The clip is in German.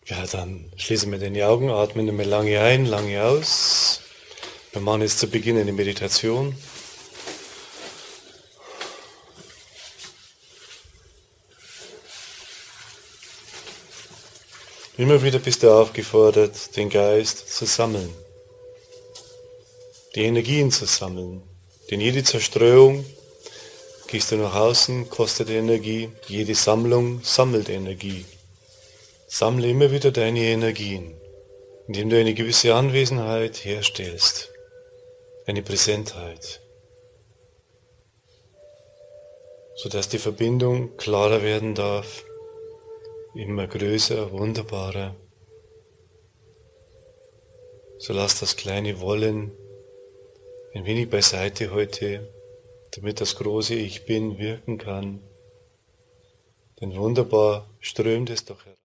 Ja, dann schließen wir die Augen, atmen immer lange ein, lange aus. Wir machen jetzt zu Beginn eine Meditation. Immer wieder bist du aufgefordert, den Geist zu sammeln, die Energien zu sammeln. Denn jede Zerstreuung, gehst du nach außen, kostet Energie, jede Sammlung sammelt Energie. Sammle immer wieder deine Energien, indem du eine gewisse Anwesenheit herstellst, eine Präsentheit, sodass die Verbindung klarer werden darf, immer größer, wunderbarer. So lass das kleine Wollen ein wenig beiseite heute, damit das große Ich Bin wirken kann. Denn wunderbar strömt es doch heraus.